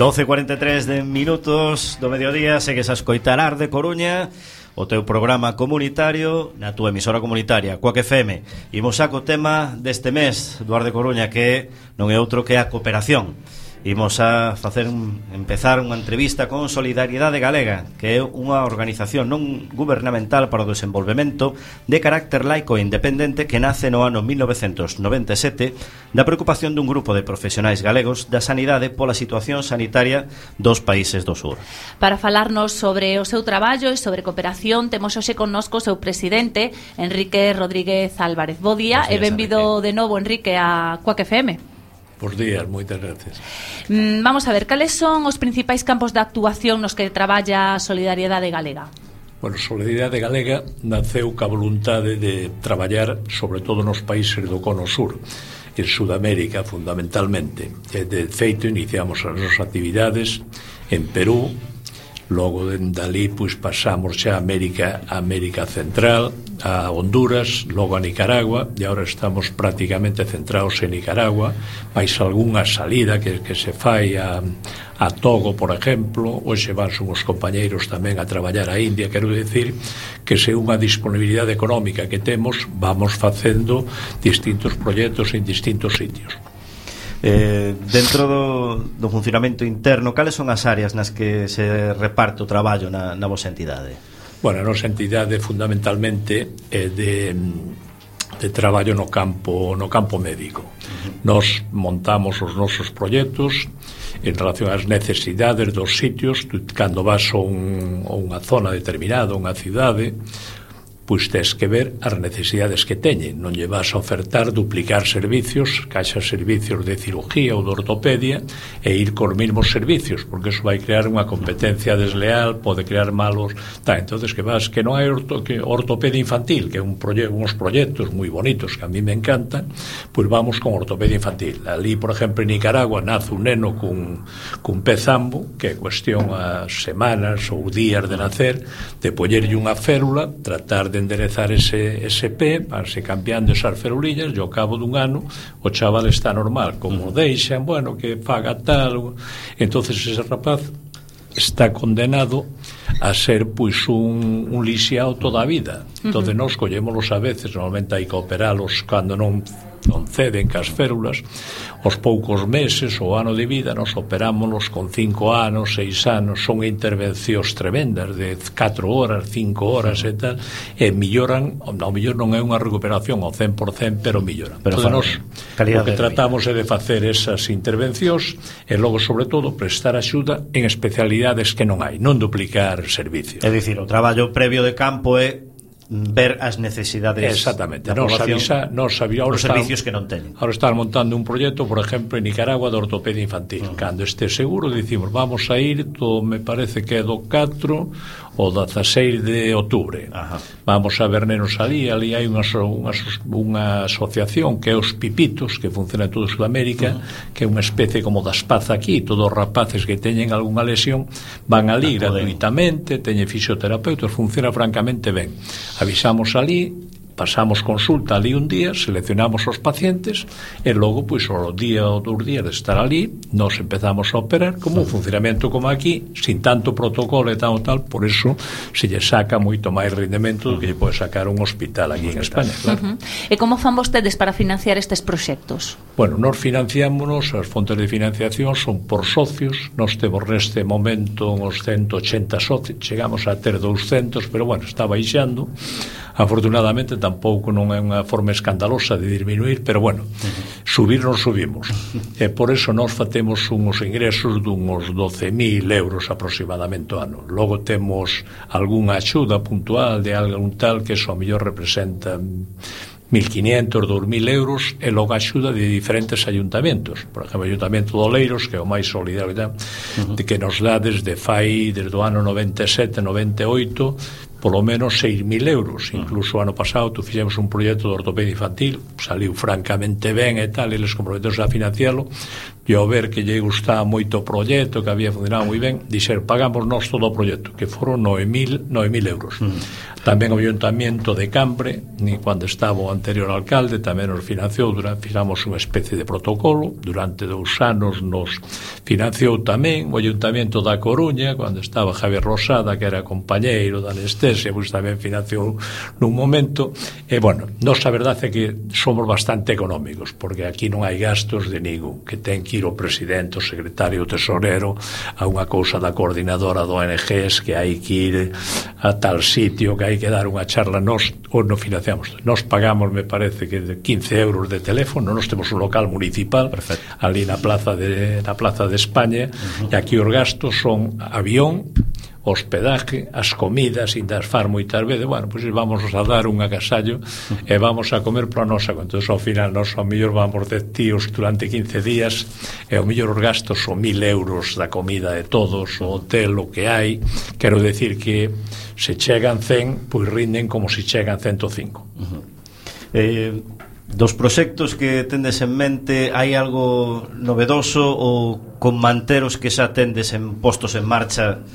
12:43 de minutos do mediodía. Segues a escoitar Arde Coruña, o teu programa comunitario na túa emisora comunitaria Cuac FM. Imos a co tema deste mes do Arde Coruña, que non é outro que a cooperación. Imos a empezar unha entrevista con Solidariedade Galega, que é unha organización non gubernamental para o desenvolvemento de carácter laico e independente que nace no ano 1997 da preocupación dun grupo de profesionais galegos da sanidade pola situación sanitaria dos países do sur. Para falarnos sobre o seu traballo e sobre cooperación, temos hoxe connosco o seu presidente, Enrique Rodríguez Álvarez. Bo día e benvido de novo, Enrique, a Cuac FM. Bos días, moitas gracias. Vamos a ver, cales son os principais campos de actuación nos que traballa a Solidariedade Galega? Bueno, Solidariedade Galega naceu ca voluntade de traballar sobre todo nos países do Cono Sur, en Sudamérica fundamentalmente. De feito, iniciamos as nosas actividades en Perú, logo dali pois pasamos xa a América Central, a Honduras, logo a Nicaragua, e agora estamos prácticamente centrados en Nicaragua, máis algunha salida que se fai a Togo, por exemplo. Hoxe van uns compañeiros tamén a traballar a India. Quero dicir que se unha disponibilidade económica que temos, vamos facendo distintos proxectos en distintos sitios. Dentro do funcionamento interno, cales son as áreas nas que se reparte o traballo na vosa entidade? Bueno, a nosa entidade fundamentalmente é de traballo no campo médico. Nos montamos os nosos proxectos en relación ás necesidades dos sitios. Cando vas a unha zona determinada, unha cidade, pois tes que ver as necesidades que teñen. Non lle vas a ofertar duplicar servicios, caixa servicios de cirugía ou de ortopedia, e ir cos mesmos servicios, porque eso vai crear unha competencia desleal, pode crear malos. Entonces que non hai ortopedia infantil, que é uns proxectos moi bonitos que a mí me encantan, pois vamos con ortopedia infantil. Ali, por exemplo, en Nicaragua nace un neno cun pezambo, que é cuestión a semanas ou días de nacer, de poñerlle unha férula, tratar de enderezar ese pé, vanse cambiando esas ferulillas, e ao cabo dun ano o chaval está normal. Como deixan, bueno, que faga tal, entonces ese rapaz está condenado a ser pois un lisiado toda a vida. Entonces nós collémolos a veces, normalmente hai que operalos cando non ceden cas férulas, os poucos meses ou ano de vida nos operámonos con 5 anos, 6 anos. Son intervencións tremendas de 4 horas, 5 horas e tal, e melloran. Ao mellor non é unha recuperación ao 100%, pero melloran. Pero nos, o que tratamos é de facer esas intervencións e logo, sobre todo, prestar axuda en especialidades que non hai, non duplicar servicios. É dicir, o traballo previo de campo é ver as necesidades. Exactamente. Nos sabía os servicios que non teñen. Ahora están montando un proxecto, por exemplo, en Nicaragua de ortopedia infantil. Cando este seguro, dicimos, vamos a ir, me parece que é do 4 ou 16 de outubro. Vamos a ver nenos ali hai unha asociación que é os Pipitos, que funciona en toda Sudamérica, que é unha especie como da Espaza aquí. Todos os rapaces que teñen algunha lesión van ali gratuitamente, teñen fisioterapeutas, funciona francamente ben. Avisamos ali, pasamos consulta ali un día, seleccionamos os pacientes e logo, pois, o día ou 2 días de estar ali, nos empezamos a operar como un funcionamento como aquí, sin tanto protocolo e tal, por eso se lle saca moito máis rendemento do que lle pode sacar un hospital aquí en España, claro. E como fan vostedes para financiar estes proxectos? Bueno, nos financiámonos, as fontes de financiación son por socios. Nos temos neste momento uns 180 socios, chegamos a ter 200, pero bueno, está baixando. Afortunadamente tampouco non é unha forma escandalosa de disminuir, pero bueno, subir non subimos. E por eso nos facemos uns ingresos dunhos 12.000 euros aproximadamente ao ano. Logo temos algunha axuda puntual de algún tal que eso a mellor representa 1.500, 2.000 euros, e logo axuda de diferentes ayuntamentos. Por exemplo, o Ayuntamiento de Oleiros, que é o máis solidario, que nos dá desde o ano 97, 98, polo menos 6.000 euros. Incluso o ano pasado fixemos un proxecto de ortopedia infantil, saliu francamente ben e tal, eles comprometeron a financialo, e ao ver que lle gustaba moito o proxecto, que había funcionado moi ben, dixer, pagamos nós todo o proxecto, que foron 9.000 euros. Tamén o Ayuntamiento de Cambre, ni cando estaba o anterior alcalde, tamén nos financiou, fixamos unha especie de protocolo, durante 2 anos nos financiou tamén o Ayuntamiento da Coruña, cando estaba Javier Rosada, que era compañeiro da anestesia, pois tamén financiou nun momento. E, bueno, nos a verdade é que somos bastante económicos, porque aquí non hai gastos de ningún, que ten que ir o presidente, o secretario, o tesorero, a unha cousa da coordinadora do ONGs, que hai que ir a tal sitio, que hai que dar unha charla. Nos non financiamos, nos pagamos, me parece que de 15 euros de teléfono. Nos temos un local municipal. Perfecto. Ali na Plaza de España, e aquí os gastos son avión, hospedaje, as comidas, indas far moitas veces, bueno, pois vamos a dar un agasallo e vamos a comer para a nosa. Entón, ao final, nos ao mellor vamos de tíos durante 15 días e ao mellor os gastos son 1.000 euros da comida de todos, o hotel, o que hai. Quero decir que se chegan 100, pois rinden como se chegan 105. Dos proxectos que tendes en mente, hai algo novedoso ou con manteros que xa tendes en postos en marcha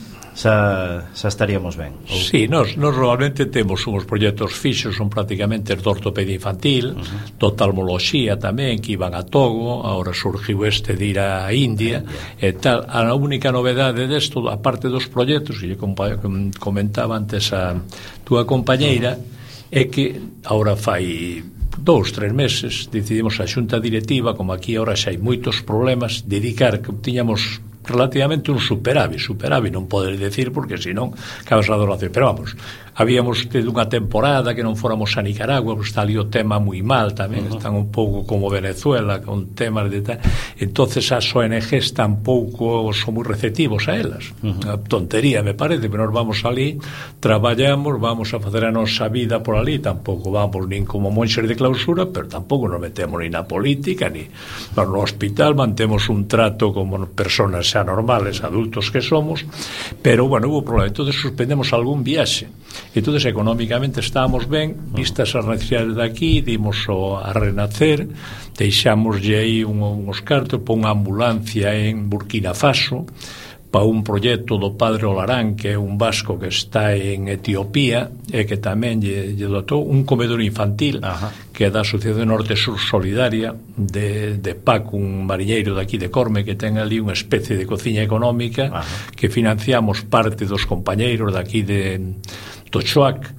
xa estaríamos ben? Sí, nos realmente temos uns proxectos fixos, son prácticamente de ortopedia infantil, de oftalmoloxía tamén, que iban a Togo, agora surgiu este de ir a India e tal. A única novedade desto, a parte dos proxectos que comentaba antes a túa compañeira, é que agora fai 2-3 meses decidimos a xunta directiva, como aquí agora xa hai moitos problemas, dedicar, que tiñamos relativamente un superávit non podes decir, porque senón acabas a donación, pero vamos, habíamos tido unha temporada que non fóramos a Nicaragua, pues está ali o tema moi mal tamén, están un pouco como Venezuela, con temas de tal. Entonces as ONGs tampouco son moi receptivos a elas. Unha tontería, me parece, pero nos vamos ali, traballamos, vamos a facer a nosa vida por ali, tampouco vamos nin como monxes de clausura, pero tampouco nos metemos nin na política, ni no hospital, mantemos un trato como personas xa normales, adultos que somos, pero, bueno, hubo problema. Entonces suspendemos algún viaxe. Entonces económicamente estábamos ben, vistas as necesidades de aquí, dimos a renacer, deixámoslle aí uns cartos para unha ambulancia en Burkina Faso, para un proxecto do padre Olarán, que é un vasco que está en Etiopía e que tamén lle dotou un comedor infantil. Que é da Asociación Norte Sur Solidaria de Paco, un mariñeiro daqui de Corme, que ten ali unha especie de cociña económica. Que financiamos parte dos compañeiros daqui de Tochoac.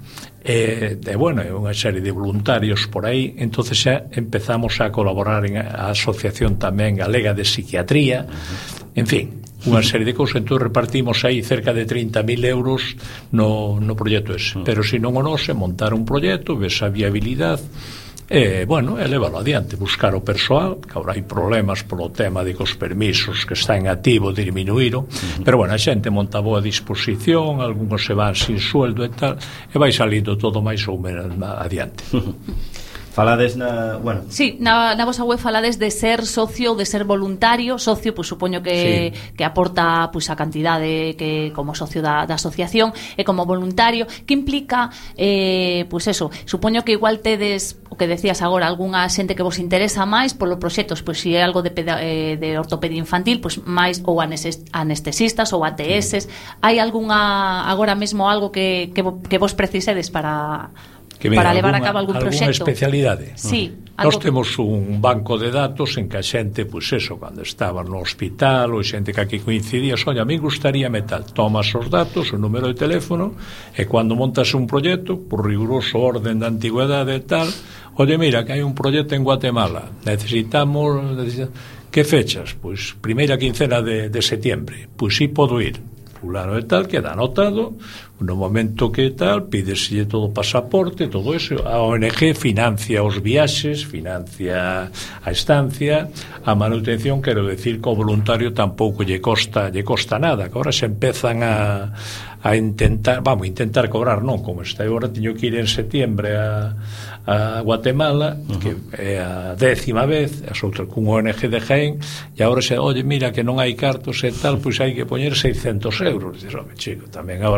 Bueno, é unha serie de voluntarios por aí. Entonces xa empezamos a colaborar en a Asociación tamén Galega de Psiquiatría. En fin, unha serie de cousas. Entón repartimos aí cerca de 30.000 euros no proxecto ese. Pero se non o noso, montar un proxecto, ves a viabilidade e, bueno, leválo adiante, buscar o persoal, que agora hai problemas polo tema de que os permisos que está en activo diminuíron, pero, bueno, a xente monta boa disposición, algúns se van sin sueldo e tal, e vai salindo todo máis ou menos adiante. Falades bueno. Sí, na vosa web falades de ser socio, de ser voluntario. Socio, pois supoño que aporta pois a cantidade que como socio da asociación, e como voluntario, que implica pois eso, supoño que igual tedes o que decías agora, algunha xente que vos interesa máis polo proxectos, pois se é algo de ortopedia infantil, pois máis ou anestesistas ou ATS. Hai algunha agora mesmo algo que vos precisedes para levar a cabo algún proxecto? Alguna especialidade? Sí. Nós temos un banco de datos en que a xente, pois eso, cando estaba no hospital ou xente que aquí coincidía, a mí gustaríame tal, tomas os datos, o número de teléfono, e cando montas un proxecto, por riguroso orden da antigüedade e tal, mira, que hai un proxecto en Guatemala, necesitamos que fechas? Pois primeira quincena de setiembre, pois sí podo ir, fulano e tal, queda anotado. No momento que tal, pídeselle todo o pasaporte, todo eso. A ONG financia os viaxes, financia a estancia, a manutención. Quero decir que o voluntario tampouco lle costa nada, que agora se empezan a intentar, intentar cobrar, non, como está agora, teño que ir en setiembre a Guatemala, que é a 10ª vez, as outras cun ONG de Jaén, e agora mira que non hai cartos e tal, pois hai que poñer 600 euros. Dices, chico, tamén agora estas alturas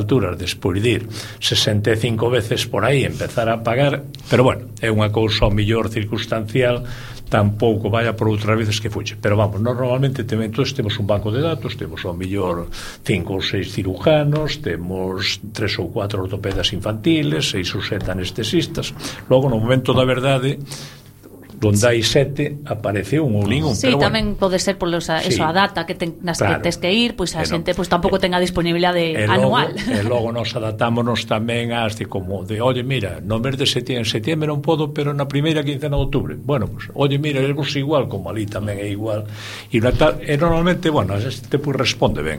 alturas, despois de ir 65 veces por aí, empezar a pagar, pero bueno, é unha cousa ao mellor circunstancial, tampouco vaya por outras veces que fuche, pero vamos, normalmente todos temos un banco de datos, temos ao mellor 5 ou 6 cirujanos, temos 3 ou 4 ortopedas infantiles, 6 ou 7 anestesistas, logo no momento da verdade donde hai 7 aparece un ou ningún. Sí, pero tamén pode ser por eso, a data que nas que tes que ir, pois a xente tampouco ten a disponibilidade anual. E logo nos adaptámonos tamén a como de, oye, mira, no mes de setiembre non podo, pero na primeira quincena de outubro. Bueno, pues, oye, mira, é igual, como ali tamén é igual. E normalmente, bueno, a xente pues responde ben.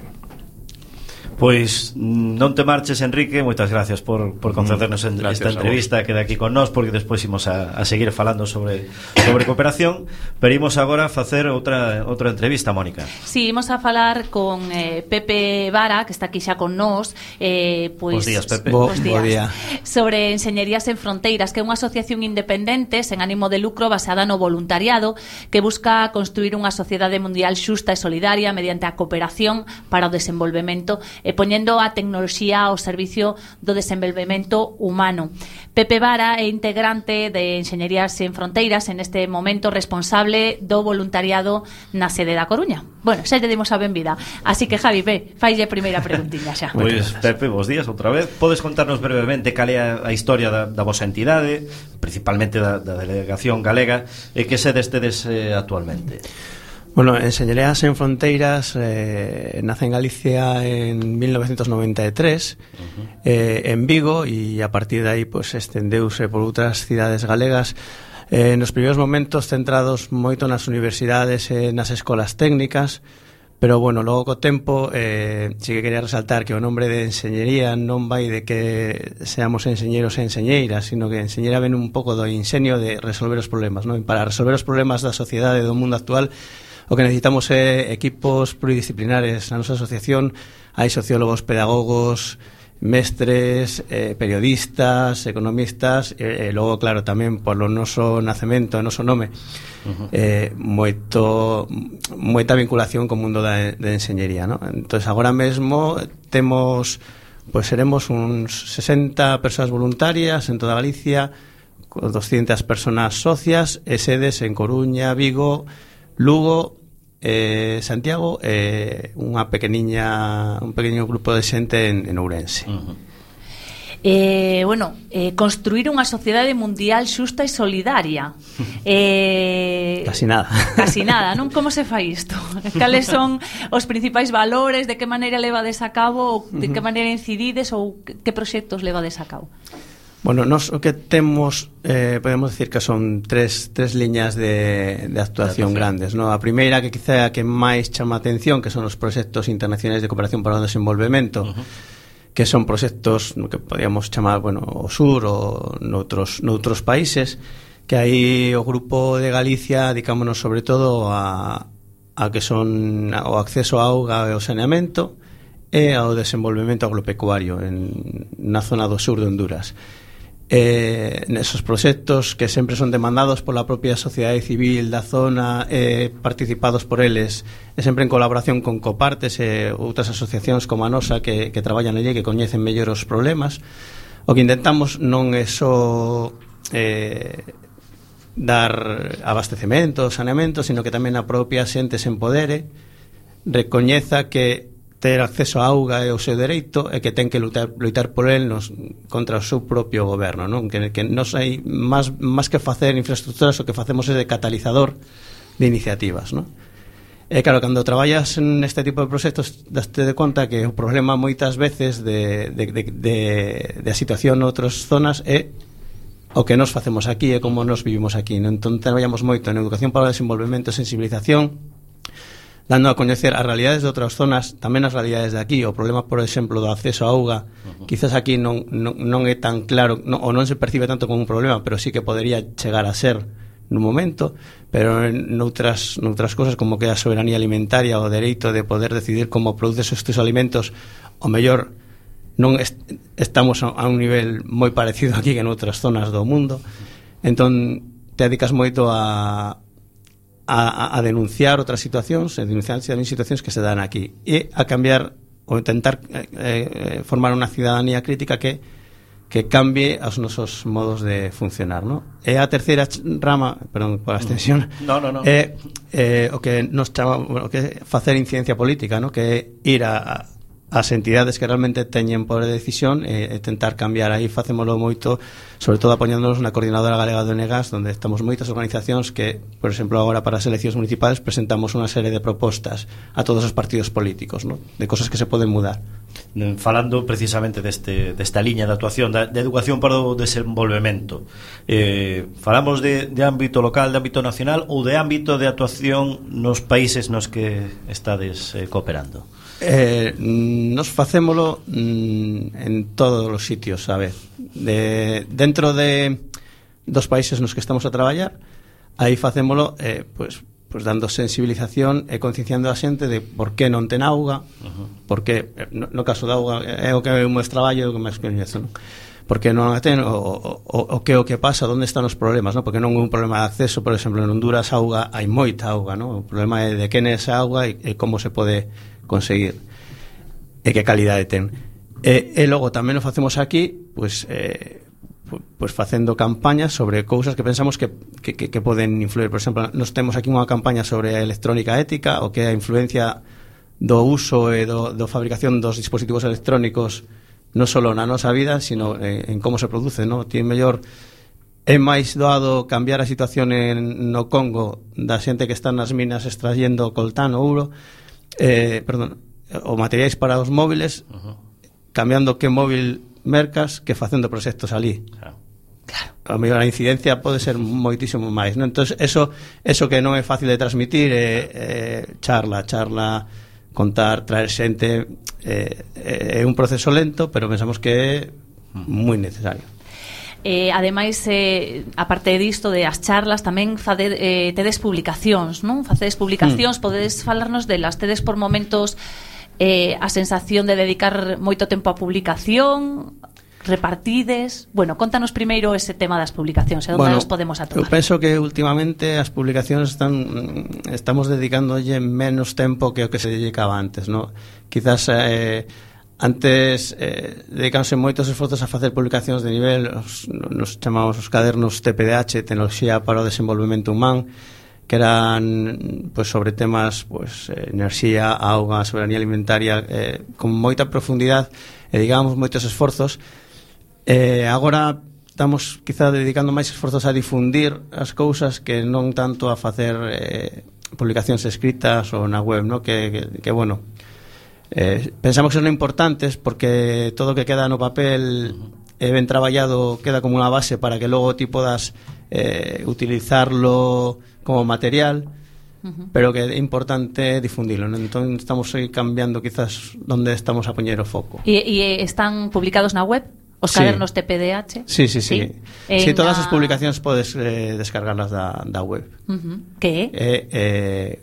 Pois non te marches, Enrique, moitas gracias por concedernos esta entrevista, queda aquí con nós, porque despois imos a seguir falando sobre cooperación, pero imos agora a facer outra entrevista, Mónica. Sí, imos a falar con Pepe Vara, que está aquí xa con nós, Bos días, Pepe. Bos días. Sobre Enxeñerías sen Fronteiras, que é unha asociación independente sen ánimo de lucro basada no voluntariado que busca construir unha sociedade mundial xusta e solidaria mediante a cooperación para o desenvolvemento e poñendo a tecnoloxía ao servicio do desenvolvemento humano. Pepe Vara é integrante de Enxeñerías sen Fronteiras, en este momento responsable do voluntariado na sede da Coruña. Bueno, xa lle dimos a benvida. Así que, Javi, faille a primeira preguntiña xa. Pois, Pepe, bos días outra vez. Podes contarnos brevemente cal é a historia da vosa entidade, principalmente da delegación galega, e que sede estedes actualmente? Bueno, Enxeñerías sen Fronteiras nace en Galicia en 1993, en Vigo, e a partir de aí pues, estendeuse por outras cidades galegas, nos primeiros momentos centrados moito nas universidades e nas escolas técnicas, pero bueno, logo co tempo sí que quería resaltar que o nombre de enxeñería non vai de que seamos enxeñeros e enxeñeiras, sino que enxeñeira ven un pouco do ingenio de resolver os problemas, non? E para resolver os problemas da sociedade e do mundo actual, o que necesitamos é equipos pluridisciplinares. Na nosa asociación hai sociólogos, pedagogos, mestres, periodistas, economistas, e logo, claro, tamén polo noso nacemento, o noso nome, moita vinculación co mundo de enxeñería, ¿no? Entón, agora mesmo temos, pues seremos uns 60 persoas voluntarias en toda Galicia, 200 persoas socias, e sedes en Coruña, Vigo, Lugo, Santiago, un pequeniño grupo de xente en Ourense. Construir unha sociedade mundial xusta e solidaria. Casi nada, non? Como se fai isto? Cales son os principais valores? De que maneira levades a cabo? De que maneira incidides? Ou que proxectos levades a cabo? Bueno, nos o que temos, podemos decir que son tres liñas de actuación grandes, ¿no? A primeira, que quizá a que máis chama a atención, que son os proxectos internacionais de cooperación para o desenvolvemento, que son proxectos que podíamos chamar, bueno, o sur ou noutros países, que aí o grupo de Galicia dedicámonos sobre todo a que son o acceso á auga e ao saneamento e ao desenvolvemento agropecuario na zona do sur de Honduras. Nesos proxectos que sempre son demandados pola propia sociedade civil da zona, participados por eles, e sempre en colaboración con Copartes e outras asociacións como a nosa que traballan allí, que coñecen mellor os problemas. O que intentamos non é só dar abastecemento, saneamento, sino que tamén a propia xente se empodere, recoñeza que ter acceso á auga é o seu dereito e que ten que lutar por el contra o seu propio goberno, non? Que nos hai máis que facer infraestructuras, o que facemos é de catalizador de iniciativas, non? E claro, cando traballas neste tipo de proxectos, daste de conta que o problema moitas veces de a situación noutras zonas é o que nos facemos aquí e como nos vivimos aquí, non? Entón traballamos moito en educación para o desenvolvemento, sensibilización, dando a coñecer as realidades de outras zonas, tamén as realidades de aquí. O problema, por exemplo, do acceso á auga, quizás aquí non é tan claro, ou non se percibe tanto como un problema, pero sí que podería chegar a ser nun momento, pero noutras cosas como que a soberanía alimentaria, o dereito de poder decidir como produces estes alimentos, o mellor non estamos a un nivel moi parecido aquí que en outras zonas do mundo. Entón te dedicas moito a denunciar outras situacións, denunciar tamén situacións que se dan aquí, e a cambiar ou intentar formar unha cidadanía crítica que cambie os nosos modos de funcionar, ¿no? E a terceira rama, perdón por a extensión, é o que nos chamamos, bueno, que é facer incidencia política, ¿no? Que é ir as entidades que realmente teñen poder de decisión e tentar cambiar. Aí facémolo moito, sobre todo apoiándonos na Coordinadora Galega do Negas, onde estamos moitas organizacións que, por exemplo, agora para as eleccións municipales presentamos unha serie de propostas a todos os partidos políticos, ¿no? De cosas que se poden mudar. Falando precisamente desta liña de actuación de educación para o desenvolvemento, falamos de ámbito local, de ámbito nacional ou de ámbito de actuación nos países nos que estades cooperando? Nos facémolo en todos os sitios, a vez. Dentro dos países nos que estamos a traballar, aí facémolo pues dando sensibilización e concienciando a xente de por que non ten auga, porque no caso da auga é o que é o máis traballo e o que máis coñezo, non? Porque non a ten o que pasa, onde están os problemas, non? Porque non é un problema de acceso, por exemplo, en Honduras auga, hai moita auga, non? O problema é de quen é esa auga e como se pode conseguir e que calidade ten. E logo tamén o facemos aquí, pues facendo campañas sobre cousas que pensamos que poden influir. Por exemplo, nos temos aquí unha campaña sobre a electrónica ética, o que é a influencia do uso e do fabricación dos dispositivos electrónicos non só na nosa vida, sino en como se produce, non? Ti mellor é máis doado cambiar a situación no Congo da xente que está nas minas extrayendo coltán ou ouro, ou materiais para os móviles, cambiando que móvil mercas que facendo proxectos ali. Claro. A mellor a incidencia pode ser moitísimo máis, non? Entón, eso que non é fácil de transmitir é charla, contar, traer xente, é un proceso lento, pero pensamos que é moi necesario. Ademais, aparte disto de as charlas, tamén tedes publicacións, non? Facedes publicacións, podedes falarnos delas? Tedes por momentos a sensación de dedicar moito tempo a publicación, repartides? Bueno, contanos primeiro ese tema das publicacións, e onde as podemos atopar? Eu penso que últimamente as publicacións estamos dedicándolle menos tempo que o que se dedicaba antes, ¿no? Quizás antes dedicándose moitos esforzos a facer publicacións de nivel, nos chamamos os cadernos TPDH, Tecnoloxía para o Desenvolvemento Humán, que eran pues sobre temas pues enerxía, auga, soberanía alimentaria, con moita profundidade e digamos moitos esforzos. Agora estamos quizá dedicando máis esforzos a difundir as cousas que non tanto a facer publicacións escritas ou na web, ¿no? Que bueno, pensamos que son importantes porque todo o que queda no papel ben traballado queda como unha base para que logo ti podas utilizarlo como material, pero que é importante difundilo, ¿no? Entón estamos aí cambiando quizás onde estamos a poñer o foco. E están publicados na web? Os cadernos TPDH? Sí. Todas as publicacións podes descargarlas da web. Que é?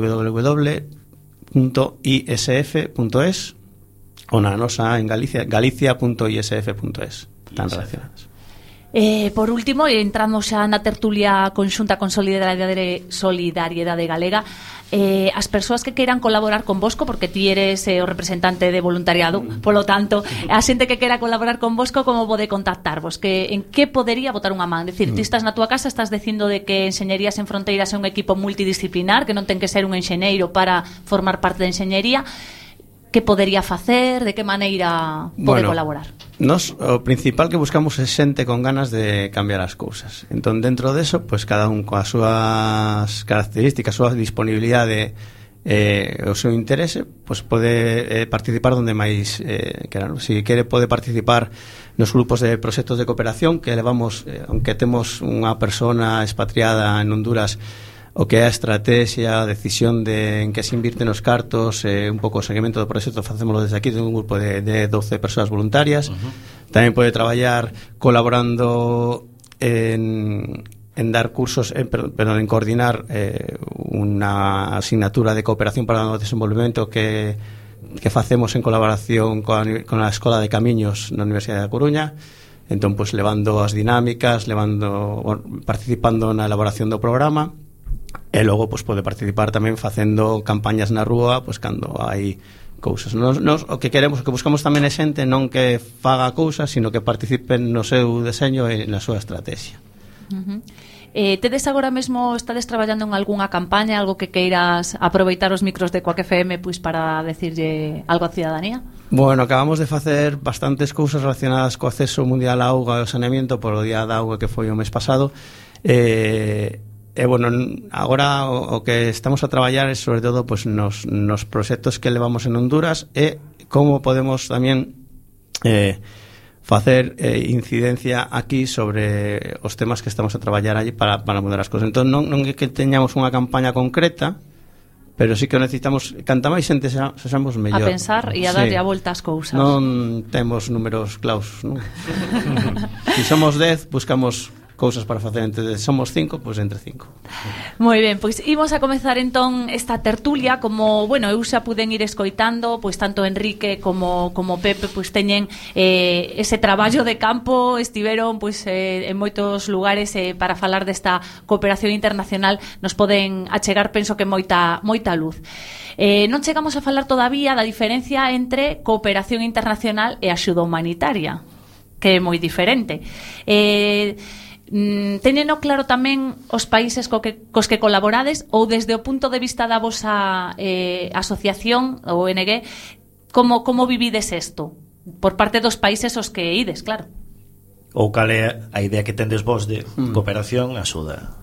www.isf.es ou na nosa en Galicia, galicia.isf.es. Están relacionadas. Por último, entramos xa na tertulia conxunta con Solidariedade Galega, as persoas que queiran colaborar con Bosco, porque ti eres o representante de voluntariado, polo tanto, a xente que queira colaborar con Bosco, como pode contactarvos? En que podería botar unha man? Decir, ti estás na túa casa, estás dicindo de que Enxeñerías Sen Fronteiras é un equipo multidisciplinar, que non ten que ser un enxeñeiro para formar parte de enxeñería. Que podería facer? De que maneira pode colaborar? Nos, o principal que buscamos é xente con ganas de cambiar as cousas. Entón, dentro deso, pues, cada un coas súas características, súa disponibilidade, o seu interese, pues, pode participar onde máis quera. Si quere, pode participar nos grupos de proxectos de cooperación que levamos, aunque temos unha persona expatriada en Honduras, o que é a estrategia, a decisión en que se invierten os cartos, un pouco o seguimento do proxecto facémolo desde aquí, de un grupo de 12 persoas voluntarias. Tamén pode traballar colaborando en dar cursos, en coordinar unha asignatura de cooperación para o desenvolvemento que facemos en colaboración con a Escola de Camiños na Universidade da Coruña. Entón, pues, levando as dinámicas, participando na elaboración do programa. e logo pois pode participar tamén facendo campañas na rúa pois cando hai cousas. Nos o que queremos, o que buscamos tamén é xente non que faga cousas, sino que participen no seu deseño e na súa estrategia. Tedes agora mesmo, estades traballando en algunha campaña, algo que queiras aproveitar os micros de Coac FM pois para decirlle algo á cidadanía? Bueno, acabamos de facer bastantes cousas relacionadas co acceso mundial á auga e ao saneamento por o Día da Auga que foi o mes pasado. Bueno, agora o que estamos a traballar é sobre todo pues, nos proxectos que levamos en Honduras e como podemos tamén facer incidencia aquí sobre os temas que estamos a traballar allí para mudar as cousas. Entón non é que teñamos unha campaña concreta, pero sí que necesitamos, canta máis xente sexamos mellor. A pensar e a darlle a volta as cousas. Non temos números claus, non? Se somos 10, buscamos cousas para facer, entre somos 5, pois entre 5. Moi ben, pois imos a comezar entón esta tertulia, como, bueno, eu xa puden ir escoitando, pois tanto Enrique como Pepe pois teñen ese traballo de campo, estiveron pois en moitos lugares para falar desta cooperación internacional, nos poden achegar, penso que moita luz. Non chegamos a falar todavía da diferencia entre cooperación internacional e axuda humanitaria, que é moi diferente. Téñeno claro tamén os países cos que colaborades, ou desde o punto de vista da vosa asociación, o ONG, como vivides isto por parte dos países os que ides, claro? Ou cal é a idea que tendes vos de cooperación e axuda?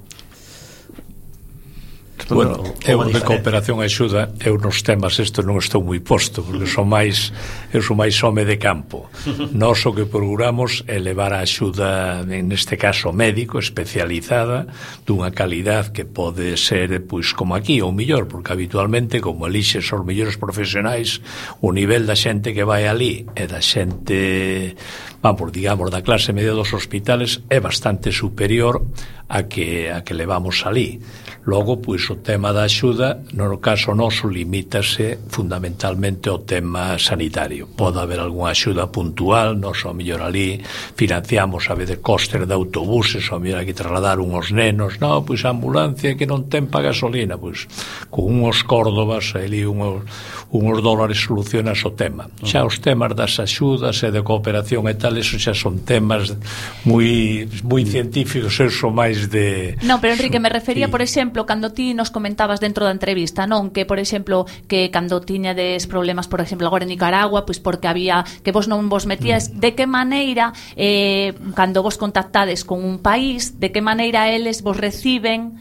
Bueno, eu de cooperación e axuda, eu nos temas isto non estou moi posto, porque eu sou máis home de campo. Nós o que procuramos é levar a axuda, neste caso médico, especializada, dunha calidad que pode ser, pois, como aquí, ou mellor, porque habitualmente, como elixes os mellores profesionais, o nivel da xente que vai ali e da xente, vamos, digamos, da clase media dos hospitales é bastante superior a que levamos ali. Logo, pois, o tema da axuda, no caso noso, limítase fundamentalmente ao tema sanitario. Pode haber algunha axuda puntual, nós, ao mellor, ali financiamos a veces costes de autobuses, ao mellor hai que trasladar unhos nenos, non, pois a ambulancia que non ten pa gasolina, pois, con unhos córdobas, ali unhos dólares solucionas o tema. Xa os temas das axudas e de cooperación e tal, eso xa son temas moi científicos, eu son máis de... Non, pero Enrique, me refería, por exemplo, cando ti nos comentabas dentro da entrevista, non, que, por exemplo, que cando tiñades problemas, por exemplo, agora en Nicaragua, pois porque había, que vos non vos metías, de que maneira, cando vos contactades con un país, de que maneira eles vos reciben,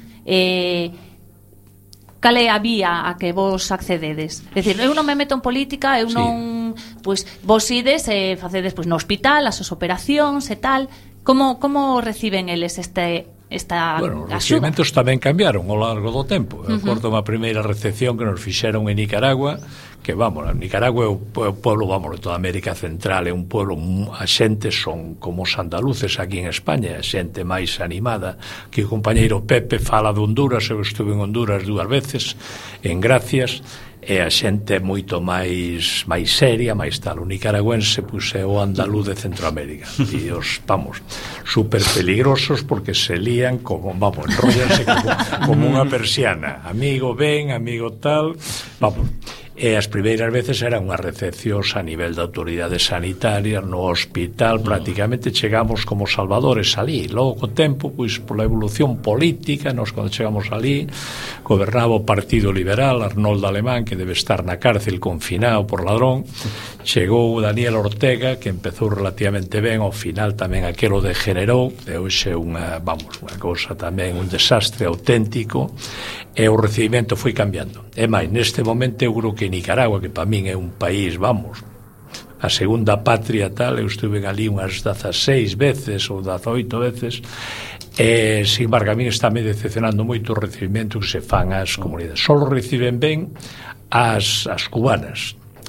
cal é a vía a que vos accededes? É dicir, eu non me meto en política, eu non, pois, vos ides e facedes pois no hospital, as operacións e tal. Como reciben eles esta bueno, os axuda? recibimentos tamén cambiaron ao largo do tempo. Eu acordo unha primeira recepción que nos fixeron en Nicaragua, que, vamos, Nicaragua é o pueblo, vamos, de toda América Central, é un pueblo, a xente son como os andaluces aquí en España, a xente máis animada, que o compañeiro Pepe fala de Honduras, eu estuve en Honduras 2 veces, en Gracias, e a xente é moito máis seria, máis tal. O nicaragüense, pois, é o andaluz de Centroamérica. E os, vamos, super peligrosos porque se lían como, vamos, enrollanse como unha persiana. Amigo ben, amigo tal, vamos. E as primeiras veces eran unhas recepcións a nivel de autoridades sanitarias no hospital, prácticamente chegamos como salvadores ali. Logo, co tempo, pois, pola evolución política, nós cando chegamos ali, gobernaba o Partido Liberal, Arnoldo Alemán, que debe estar na cárcel confinado por ladrón. Chegou Daniel Ortega, que empezou relativamente ben, ao final tamén aquelo degenerou, e hoxe unha cousa tamén, un desastre auténtico, e o recibimento foi cambiando. E máis, neste momento eu creo que Nicaragua, que para min é un país, vamos, a segunda patria tal, eu estuve ali unhas 16 veces ou 18 veces, e, sin embargo, a min está me decepcionando moito o recibimento que se fan as comunidades. Só reciben ben as cubanas.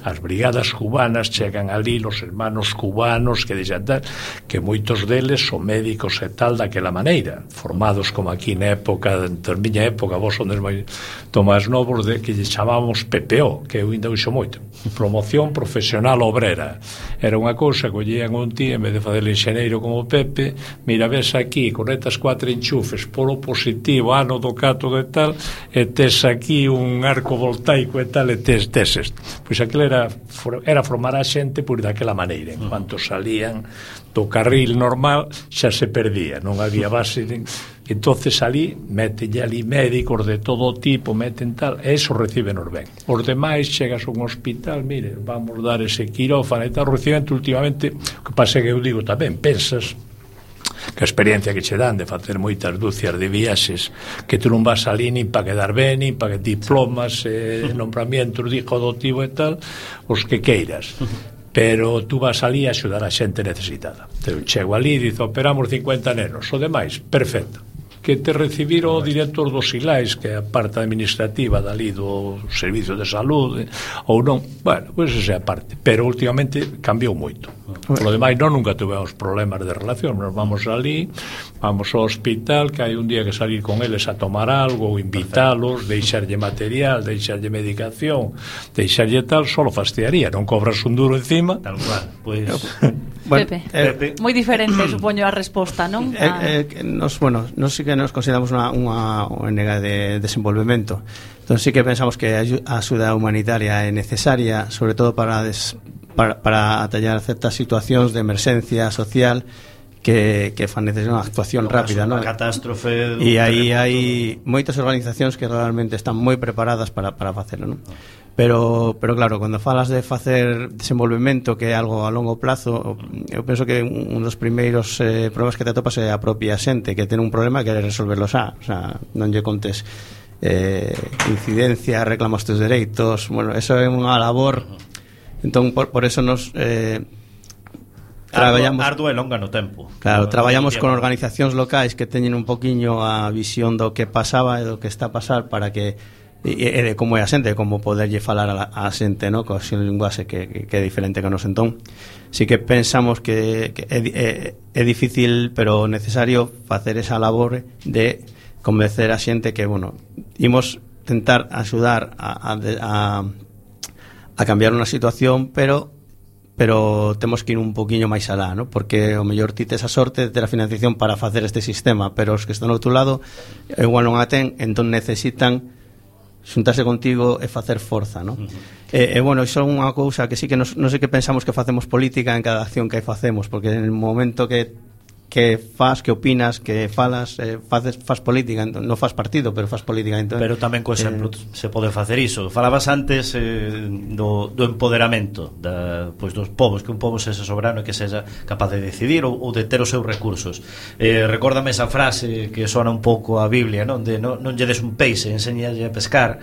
as brigadas cubanas chegan ali os hermanos cubanos que dixan tal, que moitos deles son médicos e tal daquela maneira, formados como aquí na época, en miña época, vos son máis novos, de que lle chamábamos PPO, que eu ainda uso moito, promoción profesional obrera. Era unha cousa que collían un tío, en vez de fazer el enxeneiro como Pepe, mira, ves aquí, conectas 4 enchufes, polo positivo, ano do cato de tal, e tes aquí un arco voltaico e tal, e tes isto. Pois aquilo era formar a xente por daquela maneira. En cuanto salían do carril normal, xa se perdía, non había base. Entonces ali, mételle ali médicos de todo tipo, meten tal, e eso recibenos ben. Os demais, chegas a un hospital, mire, vamos dar ese quirófano e tal, recibente últimamente, o que pasa que eu digo tamén, pensas que a experiencia que che dan de facer moitas dúcias de viaxes, que tú non vas ali nin para quedar ben, nin para que diplomas, nombramientos de hijo adotivo e tal, os que queiras, pero tú vas ali a axudar a xente necesitada. Eu chego ali e dizo, operamos 50 nenos, o demais, perfecto, que te recibir o director dos SILAIS, que é a parte administrativa dali do Servicio de Saúde, ou non, bueno, pois esa é a parte, pero últimamente cambiou moito. Por lo demais, non nunca tuvemos problemas de relación, nos vamos ali, vamos ao hospital, que hai un día que salir con eles a tomar algo, ou invitálos, deixarlle material, deixarlle medicación, deixarlle tal, solo fastidiaría, non cobras un duro encima. Tal cual, pois... Bueno, Pepe. Moi diferente, supoño, a resposta, non? Nos sí que nos consideramos unha ONG de desenvolvemento. Entón sí que pensamos que a axuda humanitaria é necesaria, sobre todo para atallar certas situacións de emerxencia social que fan necesaria unha actuación rápida, non? Catástrofe. E aí hai moitas organizacións que realmente están moi preparadas para facelo, non? Pero claro, cando falas de facer desenvolvemento, que é algo a longo plazo, eu penso que un dos primeiros problemas que te atopas é a propia xente que ten un problema e quere resolverlo xa. O sea, non lle contes incidencia, reclamos teus dereitos. Bueno, eso é unha labor. Entón, por eso nos traballamos ardua e longa no tempo. Claro, traballamos con organizacións locais que teñen un poquiño a visión do que pasaba e do que está a pasar, para que de como é a xente, como poderlle falar a xente, no, coa xen linguaxe que é diferente que nos. Entón, sí que pensamos que é difícil, pero necesario facer esa labor de convencer a xente que, bueno, imos tentar axudar a cambiar unha situación, pero temos que ir un poquinho máis alá, ¿no? Porque o mellor ti tes a sorte de ter a financiación para facer este sistema, pero os que están ao outro lado igual non a ten, entón necesitan xuntarse contigo e facer forza, ¿no? Bueno, iso é unha cousa que sí que non sei que pensamos que facemos política en cada acción que facemos, porque en el momento que fas, que opinas, que falas, fas política, non fas partido, pero fas política. Entón, pero tamén co exemplo se pode facer iso. Falabas antes do empoderamento pois dos povos, que un povo sexa soberano e que sexa capaz de decidir ou de ter os seus recursos. Recórdame esa frase que sona un pouco a Biblia, non? De non lle des un peixe, enseñalle a pescar.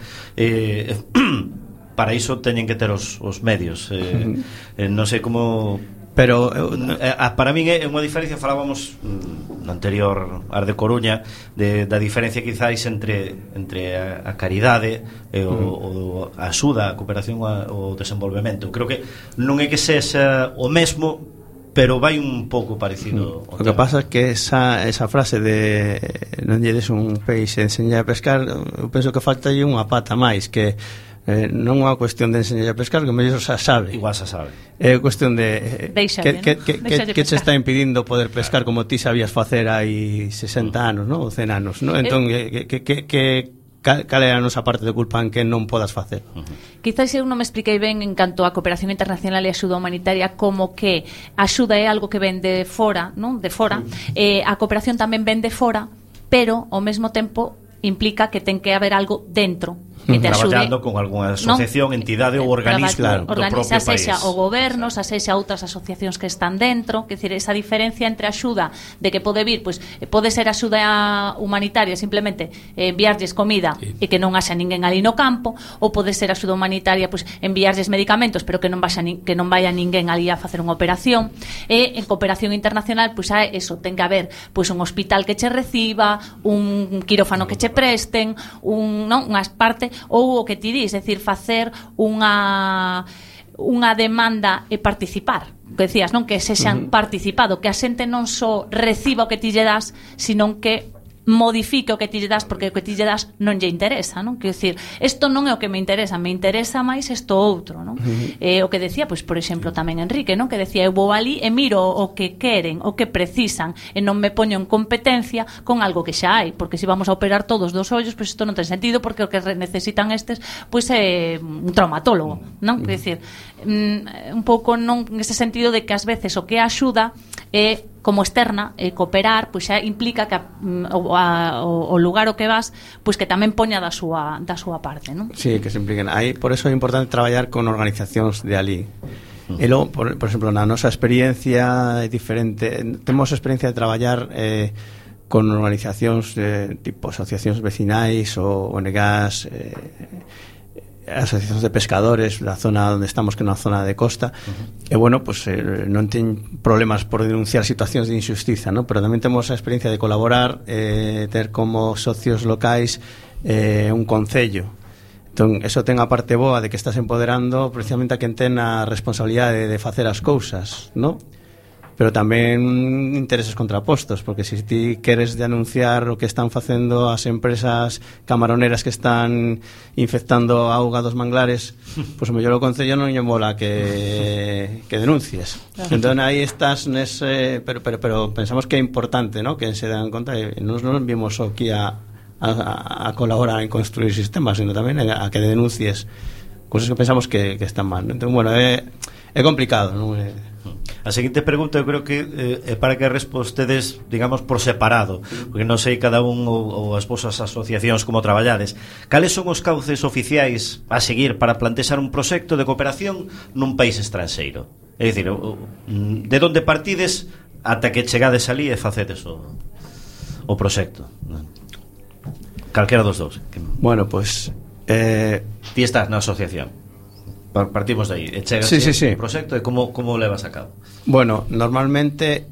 Para iso teñen que ter os medios. Non sei como... Pero para min é unha diferencia. Falábamos no anterior Ar de Coruña da diferencia quizáis entre a caridade e a axuda, a cooperación, o desenvolvemento. Creo que non é que sexa o mesmo, pero vai un pouco parecido. O que pasa é que esa frase de non lle des un peixe, enseñar a pescar, eu penso que falta aí unha pata máis, que non é unha cuestión de enseñar a pescar, que mellor xa sabe. Igual xa sabe. É cuestión de que se está impedindo poder pescar, como ti sabías facer hai 60 anos, non? Ou 100 anos, non? Entón, cal é a nosa parte de culpa en que non podas facer? Quizás eu non me expliquei ben en canto a cooperación internacional e axuda humanitaria, como que a axuda é algo que ven de fora, non? De fora. A cooperación tamén ven de fora, pero ao mesmo tempo implica que ten que haber algo dentro que te axude, traballando con algunha asociación, entidade ou organismo do propio país. Sexa o goberno, sexa outras asociacións que están dentro, que decir, esa diferencia entre axuda de que pode vir, pois pode ser axuda humanitaria, simplemente enviarlles comida e que non haxa ninguén ali no campo, ou pode ser axuda humanitaria, pois enviarlles medicamentos, pero que non vaya ninguén ali a facer unha operación. E en cooperación internacional, pois eso, ten que haber pois un hospital que che reciba, un quirófano que che presten, unhas partes, ou o que ti dis, é dicir, facer unha unha demanda e participar, que decías, non, que sexan participado, que a xente non só reciba o que ti lle das, sino que modifique o que ti lle das, porque o que ti lle das non lle interesa, non? Quero dicir, isto non é o que me interesa máis isto outro, non? O que decía, pois, por exemplo, tamén Enrique, non? Que decía, eu vou ali e miro o que queren, o que precisan, e non me poño en competencia con algo que xa hai, porque se vamos a operar todos dos ollos, pois isto non ten sentido, porque o que necesitan estes, pois é un traumatólogo, non? Quero dicir, un pouco non nese sentido de que ás veces o que axuda é como externa, cooperar, pois xa implica que o lugar ao que vas, pois que tamén poña da súa parte, non? Sí, que se impliquen. Aí, por eso é importante traballar con organizacións de ali. E logo, por exemplo, na nosa experiencia é diferente. Temos a experiencia de traballar con organizacións tipo asociacións vecinais ou ONGs, asociacións de pescadores da zona onde estamos, que é unha zona de costa, e bueno, pues non ten problemas por denunciar situacións de injustiza, ¿no? Pero tamén temos a experiencia de colaborar, ter como socios locais un concello. Entón, eso ten a parte boa de que estás empoderando precisamente a quen ten a responsabilidade de facer as cousas, ¿no? Pero tamén intereses contrapostos, porque se ti queres denunciar o que están facendo as empresas camaroneras que están infectando a auga dos manglares, pois o mellor o Concello non lle mola que denuncies. Entón aí estás nese, pero pensamos que é importante, ¿no? Que se dan conta, non vimos aquí a colaborar en construir sistemas, sino tamén a que denuncies cousas que pensamos que están mal. Entón, bueno, é complicado, non é? A seguinte pregunta eu creo que é para que respostedes, digamos, por separado, porque non sei cada un ou as vosas asociacións como traballades. Cales son os cauces oficiais a seguir para plantexar un proxecto de cooperación nun país estranxeiro? É dicir, de onde partides ata que chegades ali e facedes o proxecto? Calquera dos dous. Bueno, pois ti estás na asociación. Partimos de aí. E chegas o proxecto e como levas a cabo? Bueno, normalmente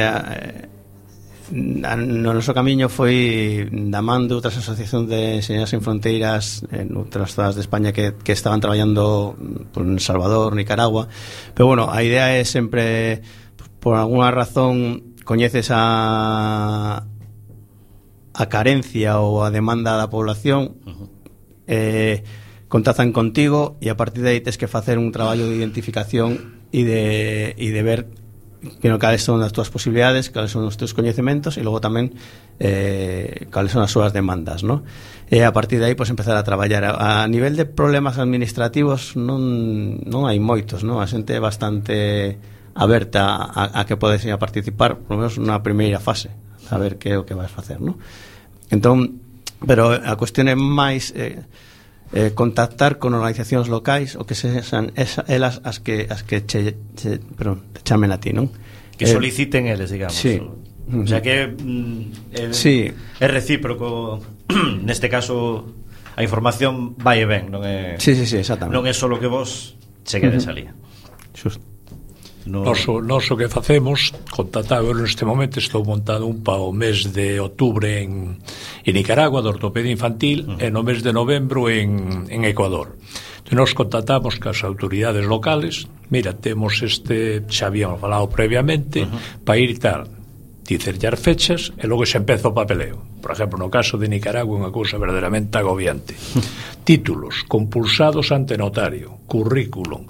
no noso camiño foi da man de outras asociacións de Enxeñeiros Sen Fronteiras en outras zonas de España que estaban traballando en Salvador, Nicaragua. Pero bueno, a idea é sempre, por alguna razón, coñeces a carencia ou a demanda da población, contactan contigo e a partir de aí tes que facer un traballo de identificación e de ver cales son as túas posibilidades, cales son os teus coñecementos e logo tamén cales son as súas demandas, ¿no? E a partir de aí pues, empezar a traballar. A nivel de problemas administrativos non hai moitos, ¿no? A xente é bastante aberta a que podes ir a participar, por lo menos na primeira fase, a ver que é o que vais facer, ¿no? Entón, pero a cuestión é máis contactar con organizacións locais o que sexan elas as que te chamen a ti, non? Que soliciten eles, digamos. Sí. O sea que é recíproco. Neste caso a información vai e ben, non é? Sí, exactamente. Non é só o que vos cheguedes ali. Xusto. Noso que facemos, contactado neste momento, estou montando un para o mes de outubro en Nicaragua, de ortopedia infantil, e no mes de novembro en Ecuador. Nos contactamos cas autoridades locales, mira, temos xa habíamos falado previamente, para ir tal, dicerllar fechas, e logo xa empeza o papeleo. Por exemplo, no caso de Nicaragua, unha cousa verdadeiramente agobiante. Títulos, compulsados ante notario, currículum,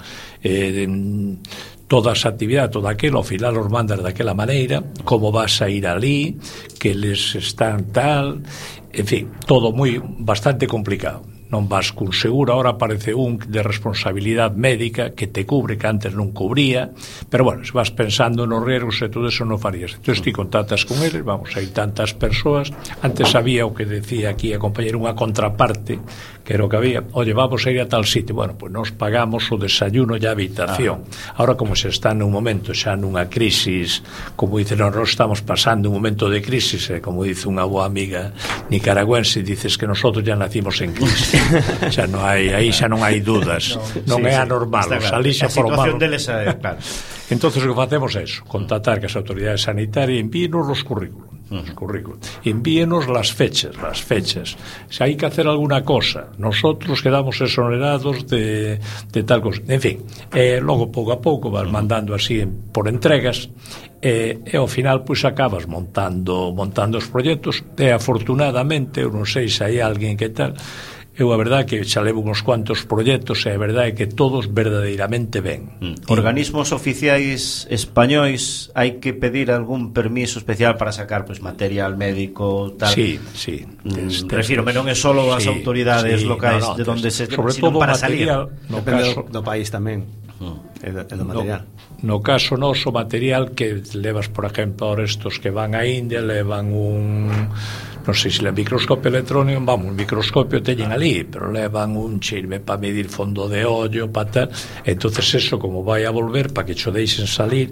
toda esa actividade, todo aquilo, ao final os mandas daquela maneira, como vas a ir ali, que les están tal, en fin, todo bastante complicado. Non vas cun seguro, ahora aparece un de responsabilidade médica que te cubre, que antes non cubría, pero bueno, se vas pensando nos riesgos e todo eso non farías. Entón ti contactas con eles, vamos, hai tantas persoas, antes había o que decía aquí a compañero unha contraparte, que era o que había, oye, vamos a ir a tal sitio, bueno, pues nos pagamos o desayuno e a habitación. Ahora como se está nun momento xa nunha crisis, como dicen, nos estamos pasando un momento de crisis, como dice unha boa amiga nicaragüense, dices que nosotros ya nacimos en crisis. Xa non hai, aí xa non hai dudas, non é anormal, claro. A situación deles é claro. Entonces o que facemos é eso, contactar que as autoridades sanitarias envíenos os currículum. Os currículos. Envíenos las fechas. Si hai que hacer alguna cosa, nosotros quedamos exonerados de tal cosa. En fin, logo pouco a pouco vas mandando así por entregas, e ao final pois acabas montando os proxectos, e afortunadamente, eu non sei se hai alguén que tal. Eu a verdade que xa levo uns cuantos proxectos e a verdade é que todos verdadeiramente ben. Organismos oficiais españois, hai que pedir algún permiso especial para sacar pues, material médico tal? Sí. Refírome, non é só as autoridades locais de onde se sobre todo para material, salir. Depende do país tamén. É do material. No caso noso, material que levas, por exemplo, ahora estos que van a India levan non sei se le microscopio electrónico, vamos, un microscopio teñen ali, pero levan un chirme para medir fondo de ollo, para tal. Entonces eso, como vai a volver, para que cho deixen salir,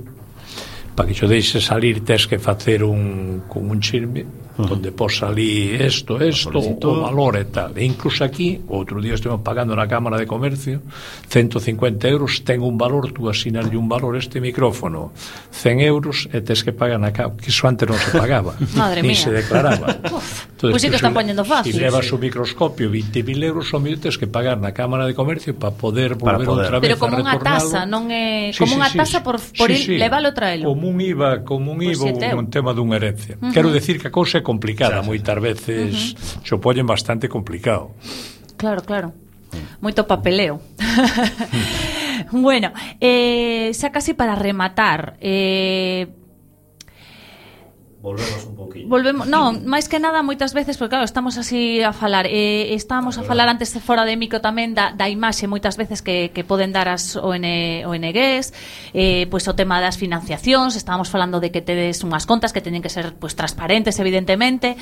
tes que facer con un chirme donde pos ali isto, o valor e tal. E incluso aquí, outro día estivemos pagando na Cámara de Comercio 150 euros, ten un valor, tú asinarlle un valor este micrófono 100 euros e tes que pagar na Cámara, que iso antes non se pagaba ni se declaraba. Pois sí que están poñendo fácil. Se levas un microscopio 20.000 euros, o medio tes que pagar na Cámara de Comercio para poder volver outra vez a retornalo. Pero como unha tasa, non é como unha tasa por ir levalo traelo. Como un IVA, un tema dunha herencia. Quero decir que a cousa é complicada, moitas veces xo poñen bastante complicado. Claro. Moito papeleo. Bueno, xa casi para rematar, volvemos un pouquinho. Non, máis que nada moitas veces, porque claro, estamos así a falar, estábamos a falar antes fora de micro tamén da imaxe moitas veces que poden dar as ONGs, pois o tema das financiacións, estábamos falando de que tedes unhas contas que teñen que ser pois transparentes, evidentemente.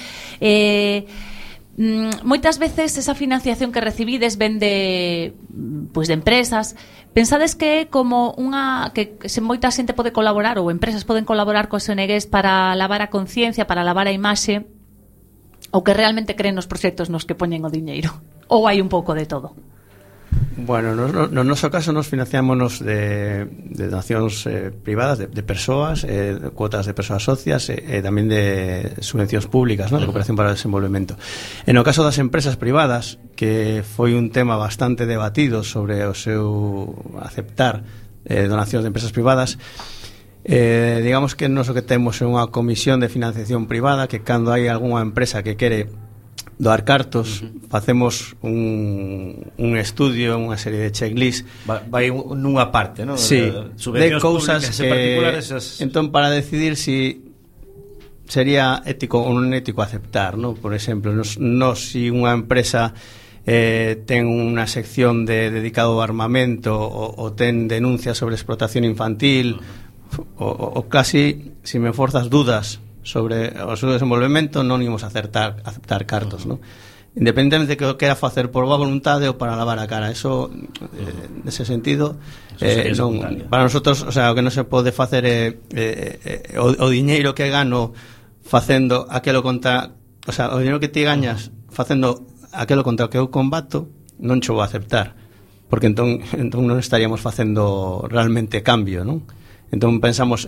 Moitas veces esa financiación que recibides ven de empresas. Pensades que é como que se moita xente pode colaborar ou empresas poden colaborar cos ONGs para lavar a conciencia, para lavar a imaxe, ou que realmente creen nos proxectos nos que poñen o diñeiro, ou hai un pouco de todo? Bueno, no noso caso nos financiámonos de donacións privadas de persoas, cuotas de persoas socias e tamén de subvencións públicas, ¿no? De cooperación para o desenvolvemento. En o caso das empresas privadas, que foi un tema bastante debatido sobre o seu aceptar donacións de empresas privadas, digamos que nos o que temos é unha comisión de financiación privada que cando hai algunha empresa que quere doar cartos, facemos un estudio, unha serie de checklist, vai nunha parte, ¿no? Sí, de cousas que entón para decidir si sería ético ou non ético aceptar, ¿no? Por exemplo, si unha empresa ten unha sección dedicado ao armamento ou ten denuncias sobre explotación infantil ou casi, si me forzas dúdas sobre o seu desenvolvemento, non imos aceptar cartos, ¿no? Independentemente de que o quera facer por boa voluntade ou para lavar a cara, eso nese sentido non, para nosotros, o sea, o que non se pode facer é o diñeiro que gano facendo aquelo contra, o sea, o diñeiro que ti gañas facendo aquelo contra o que eu combato, non cho vou aceptar, porque entón non estaríamos facendo realmente cambio, non? Entón pensamos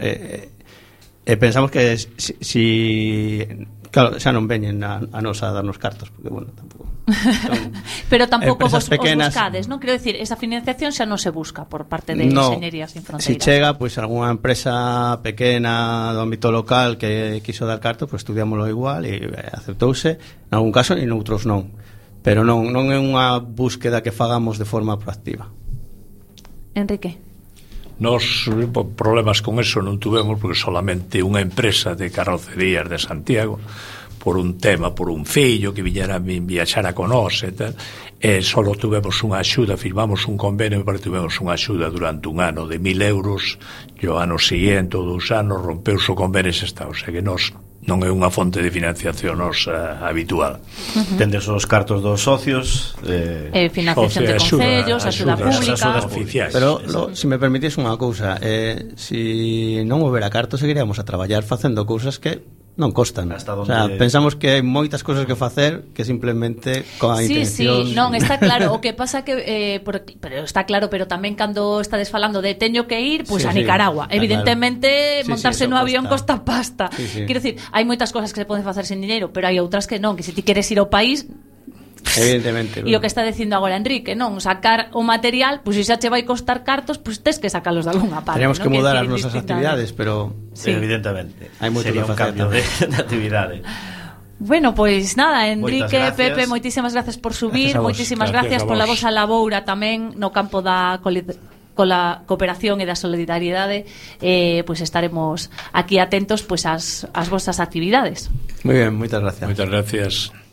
que si claro, xa non veñen a nos a darnos cartos, porque bueno, tampouco. Pero tampouco vos buscades, non? Quero decir, esa financiación xa non se busca por parte de Enxeñería Sin Fronteiras. Si chega, pois algunha empresa pequena do ámbito local que quiso dar cartos, pois estudiámoslo igual e aceptouse, en algún caso e noutros non. Pero non é unha búsqueda que fagamos de forma proactiva. Enrique? Nos problemas con eso non tuvemos, porque solamente unha empresa de carrocerías de Santiago, por un tema, por un fillo que viñera a viaxara con nós e tal, solo tuvemos unha axuda, firmamos un convenio, pero tuvemos unha axuda durante un ano de 1.000 euros, e o ano seguinte, ou 2 anos, rompeuse o convenio e está, o sea que nos non é unha fonte de financiación habitual. Tendes os cartos dos socios, financiación de concellos, axuda pública, pero se me permitís unha cousa, si non houbera cartos seguiríamos a traballar facendo cousas que non costan. Hasta O sea, donde... pensamos que hai moitas cosas que facer que simplemente coa intención... Sí, non, está claro. O que pasa que pero está claro, pero tamén cando estades falando de teño que ir, pois a Nicaragua. Evidentemente, claro. montarse no avión costa pasta. Sí. Quero dicir, hai moitas cosas que se poden facer sin dinheiro, pero hai outras que non, que se ti queres ir ao país, evidentemente. E o que está dicindo agora Enrique, non, sacar o material, pois se xa che vai costar cartos, pois tes que sacalos de algunha parte. Tenemos que mudar as nosas actividades, actividades, pero sí. Evidentemente. Hai moito sería que un facer cambio de actividade. Bueno, pois nada, Enrique, Pepe, moitísimas gracias por subir, moitísimas gracias pola vosa laboura tamén no campo da cola cooperación e da solidariedade. Pois estaremos aquí atentos pois ás vosas actividades. Moi ben, moitas gracias. Moitas gracias.